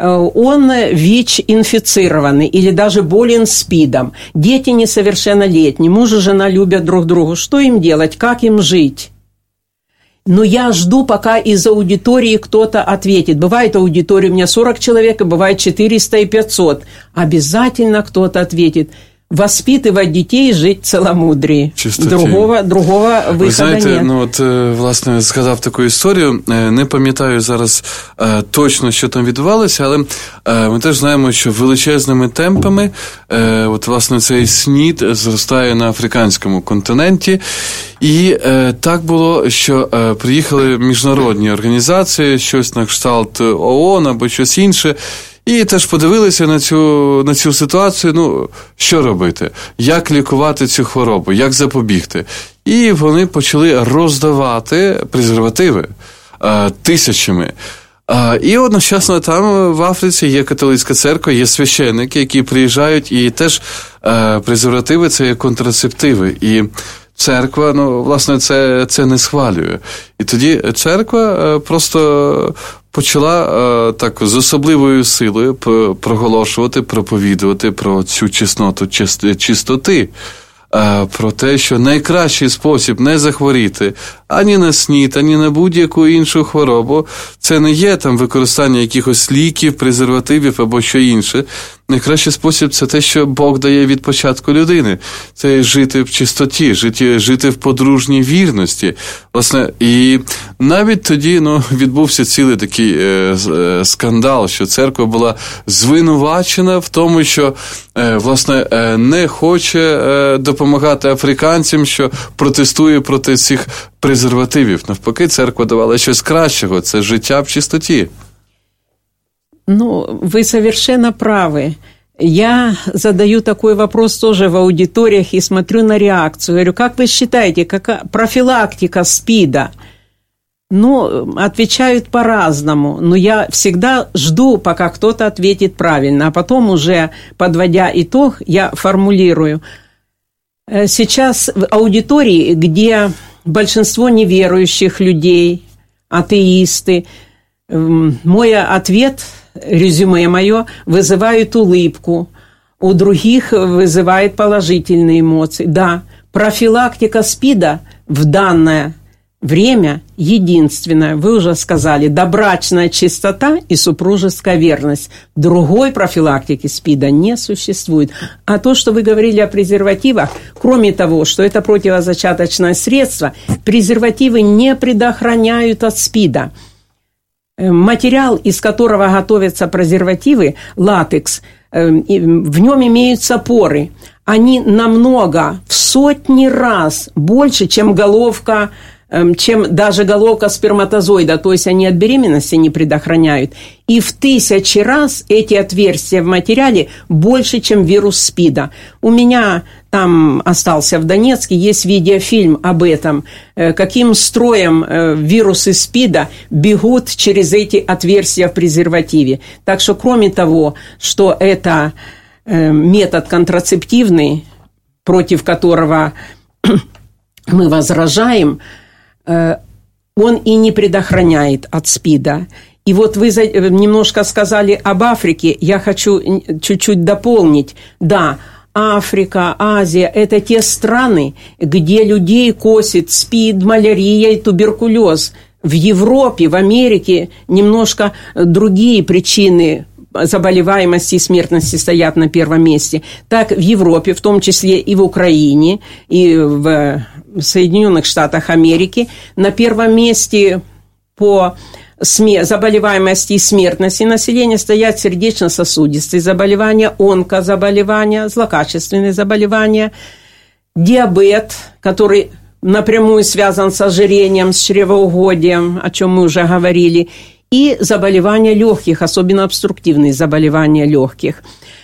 Он ВИЧ-инфицированный или даже болен СПИДом. Дети несовершеннолетние. Муж и жена любят друг друга. Что им делать? Как им жить? Но я жду, пока из аудитории кто-то ответит. Бывает аудитория у меня сорок человек, и бывает четыреста и пятьсот. Обязательно кто-то ответит. Воспитывать детей, жить в целомудрии. Другого, другого виходу Ви знаєте, нет. ну от, власне, згадав таку історію. Не пам'ятаю зараз точно, що там відбувалося, але ми теж знаємо, що величезними темпами от, власне, цей СНІД зростає на африканському континенті. І е, так було, що е, приїхали міжнародні організації, щось на кшталт ООН або щось інше, і теж подивилися на цю, на цю ситуацію, ну, що робити, як лікувати цю хворобу, як запобігти. І вони почали роздавати презервативи е, тисячами. Е, і одночасно там в Африці є католицька церква, є священники, які приїжджають, і теж е, презервативи – це є контрацептиви. І церква, ну, власне, це, це не схвалює. І тоді церква просто почала так з особливою силою проголошувати, проповідувати про цю чесноту, чистоти, про те, що найкращий спосіб не захворіти ані на СНІД, ані на будь-яку іншу хворобу, це не є там використання якихось ліків, презервативів або що інше. Найкращий спосіб – це те, що Бог дає від початку людини. Це жити в чистоті, жити, жити в подружній вірності. Власне, і навіть тоді, ну, відбувся цілий такий е, е, скандал, що церква була звинувачена в тому, що, е, власне, е, не хоче е, допомагати африканцям, що протестує проти цих презервативів. Навпаки, церква давала щось кращого – це життя в чистоті. Ну, вы совершенно правы. Я задаю такой вопрос тоже в аудиториях и смотрю на реакцию. Говорю, как вы считаете, какая профилактика СПИДа? Ну, отвечают по-разному, но я всегда жду, пока кто-то ответит правильно, а потом уже, подводя итог, я формулирую. Сейчас в аудитории, где большинство неверующих людей, атеисты, мой ответ, резюме мое, вызывает улыбку, у других вызывает положительные эмоции. Да, профилактика СПИДа в данное время единственное, вы уже сказали, добрачная чистота и супружеская верность. Другой профилактики СПИДа не существует. А то, что вы говорили о презервативах, кроме того, что это противозачаточное средство, презервативы не предохраняют от СПИДа. Материал, из которого готовятся презервативы, латекс, в нем имеются поры. Они намного, в сотни раз больше, чем головка, чем даже головка сперматозоида, то есть они от беременности не предохраняют. И в тысячи раз эти отверстия в материале больше, чем вирус СПИДа. У меня там остался в Донецке, есть видеофильм об этом, каким строем вирусы СПИДа бегут через эти отверстия в презервативе. Так что, кроме того, что это метод контрацептивный, против которого мы возражаем, он и не предохраняет от СПИДа. И вот вы немножко сказали об Африке, я хочу чуть-чуть дополнить. Да, Африка, Азия – это те страны, где людей косит СПИД, малярия и туберкулез. В Европе, в Америке немножко другие причины заболеваемости и смертности стоят на первом месте. Так в Европе, в том числе и в Украине, и в Соединенных Штатах Америки, на первом месте по заболеваемости и смертности населения стоят сердечно-сосудистые заболевания, онкозаболевания, злокачественные заболевания, диабет, который напрямую связан с ожирением, с чревоугодием, о чем мы уже говорили, и заболевания легких, особенно обструктивные заболевания легких.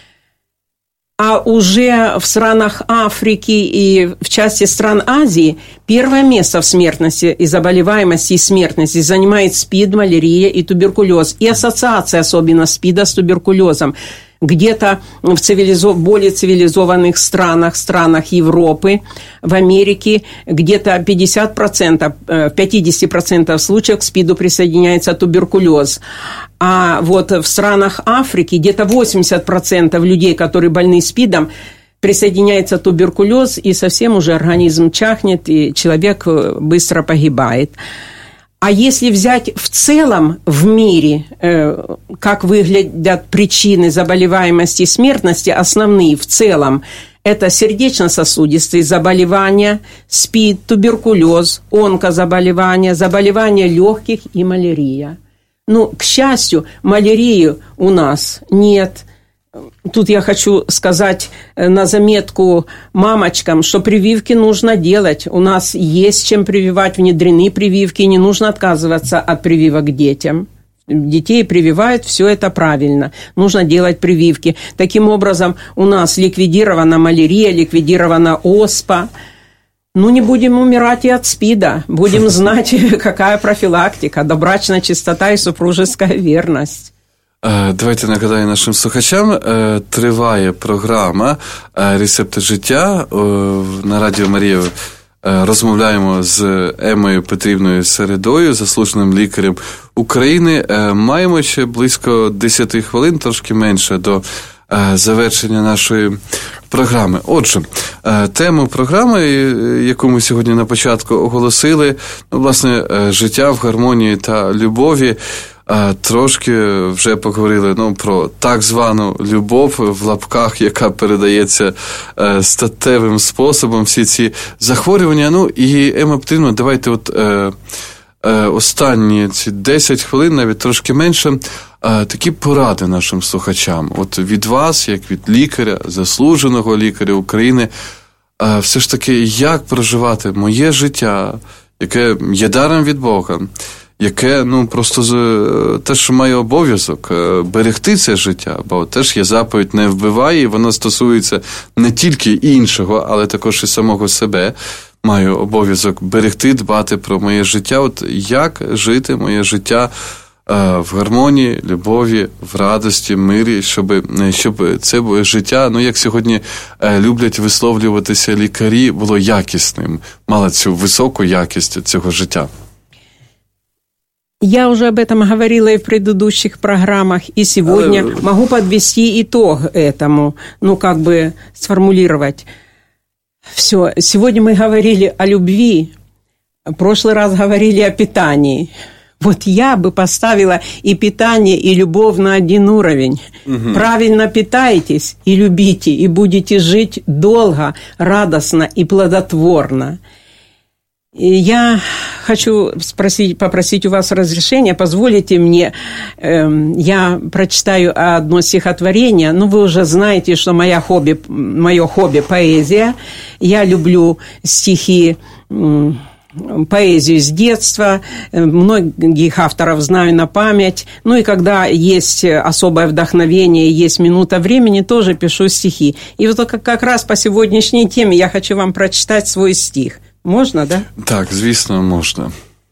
А уже в странах Африки и в части стран Азии первое место в смертности и заболеваемости и смертности занимает СПИД, малярия и туберкулез. И ассоциация особенно СПИДа с туберкулезом. Где-то в цивилизов... более цивилизованных странах, странах Европы, в Америке, где-то пятьдесят процентов, пятьдесят процентов случаев к СПИДу присоединяется туберкулез. А вот в странах Африки где-то восемьдесят процентов людей, которые больны СПИДом, присоединяется туберкулез, и совсем уже организм чахнет, и человек быстро погибает. А если взять в целом в мире, э, как выглядят причины заболеваемости и смертности, основные в целом, это сердечно-сосудистые заболевания, СПИД, туберкулез, онкозаболевания, заболевания легких и малярия. Ну, к счастью, малярии у нас нет. Тут я хочу сказать на заметку мамочкам, что прививки нужно делать. У нас есть чем прививать, внедрены прививки, не нужно отказываться от прививок детям. Детей прививают, все это правильно. Нужно делать прививки. Таким образом, у нас ликвидирована малярия, ликвидирована оспа. Ну, не будем умирать и от СПИДа. Будем знать, какая профилактика, добрачная чистота и супружеская верность. Давайте нагадаю нашим слухачам. Триває програма «Рецепти життя». На Радіо Марія розмовляємо з Еммою Петрівною Середою, заслуженим лікарем України. Маємо ще близько десять хвилин, трошки менше, до завершення нашої програми. Отже, тему програми, яку ми сьогодні на початку оголосили, ну, власне, життя в гармонії та любові. Трошки вже поговорили ну, про так звану любов в лапках, яка передається е, статевим способом, всі ці захворювання. Ну і, Емма Петрівна, давайте от е, е, останні ці десять хвилин, навіть трошки менше, е, такі поради нашим слухачам. От від вас, як від лікаря, заслуженого лікаря України, е, все ж таки, як проживати моє життя, яке є даром від Бога, яке, ну, просто теж має обов'язок берегти це життя, бо теж є заповідь «не вбивай», і воно стосується не тільки іншого, але також і самого себе. Маю обов'язок берегти, дбати про моє життя. От як жити моє життя в гармонії, любові, в радості, мирі, щоб, щоб це життя, ну, як сьогодні люблять висловлюватися лікарі, було якісним, мало цю високу якість цього життя. Я уже об этом говорила и в предыдущих программах, и сегодня Але... могу подвести итог этому, ну, как бы сформулировать. Все, сегодня мы говорили о любви, в прошлый раз говорили о питании. Вот я бы поставила и питание, и любовь на один уровень. Угу. Правильно питаетесь и любите, и будете жить долго, радостно и плодотворно. Я хочу спросить, попросить у вас разрешения, позволите мне, э, я прочитаю одно стихотворение. Ну, вы уже знаете, что моя хобби, мое хобби – поэзия. Я люблю стихи, э, поэзию с детства, многих авторов знаю на память. Ну, и когда есть особое вдохновение, есть минута времени, тоже пишу стихи. И вот как раз по сегодняшней теме я хочу вам прочитать свой стих. Можно, да? Так, звісно, можна.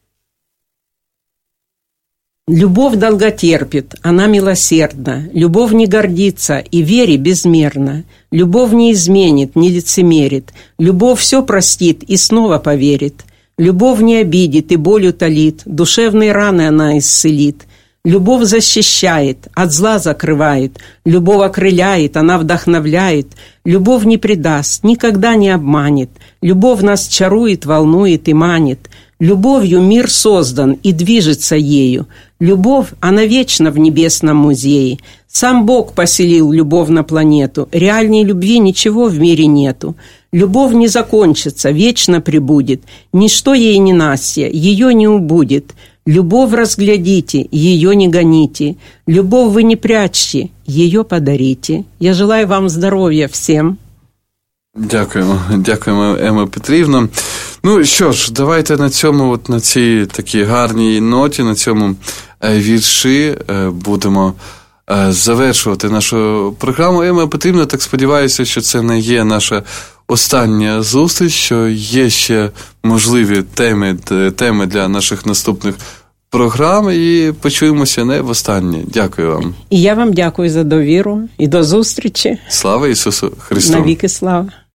Любовь долготерпит, она милосердна, любовь не гордится и вере безмерно, любовь не изменит, не лицемерит, любовь все простит и снова поверит, любовь не обидит и боль утолит, душевные раны она исцелит, любовь защищает, от зла закрывает, любовь окрыляет, она вдохновляет, любовь не предаст, никогда не обманет, любовь нас чарует, волнует и манит, любовью мир создан и движется ею, любовь, она вечна в небесном музее, сам Бог поселил любовь на планету, реальней любви ничего в мире нету, любовь не закончится, вечно пребудет, ничто ей не настя, ее не убудет, Любовь разглядите, ее не гоните. Любовь вы не прячьте, ее подарите. Я желаю вам здоров'я всім. Дякуємо, дякуємо, Ема Петрівна. Ну що ж, давайте на цьому, от на цій такій гарній ноті, на цьому вірші будемо завершувати нашу програму. Ема Петрівна, так сподіваюся, що це не є наша остання зустріч, що є ще можливі теми, теми для наших наступних програм, і почуємося не востаннє. Дякую вам. І я вам дякую за довіру, і до зустрічі. Слава Ісусу Христу! Навіки слава!